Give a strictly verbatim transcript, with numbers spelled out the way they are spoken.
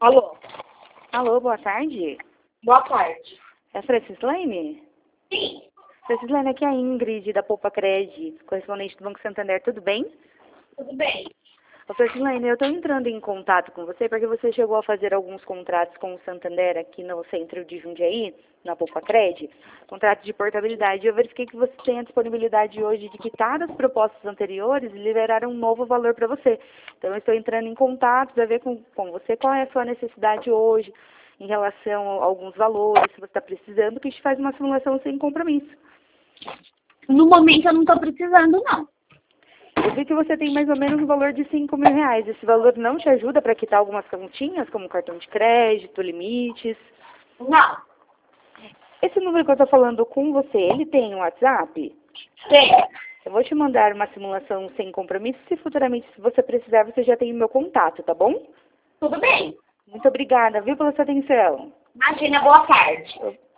Alô? Alô, boa tarde. Boa tarde. É a Francislane? Sim. Francislane, aqui é a Ingrid, da Poupa Cred, correspondente do Banco Santander, tudo bem? Tudo bem? Ô, Francislane, eu estou entrando em contato com você porque você chegou a fazer alguns contratos com o Santander aqui no centro de Jundiaí, na Poupa Cred, contrato de portabilidade. Eu verifiquei que você tem a disponibilidade hoje de quitar as propostas anteriores e liberar um novo valor para você. Então, eu estou entrando em contato para ver com, com você qual é a sua necessidade hoje em relação a alguns valores, se você está precisando, que a gente faz uma simulação sem compromisso. No momento eu não estou precisando, não. Eu vi que você tem mais ou menos um valor de cinco mil reais. Esse valor não te ajuda para quitar algumas continhas, como cartão de crédito, limites? Não. Esse número que eu estou falando com você, ele tem um WhatsApp? Tem. Eu vou te mandar uma simulação sem compromisso. Se futuramente, se você precisar, você já tem o meu contato, tá bom? Tudo bem. Muito obrigada, viu, pela sua atenção. Imagina, boa tarde.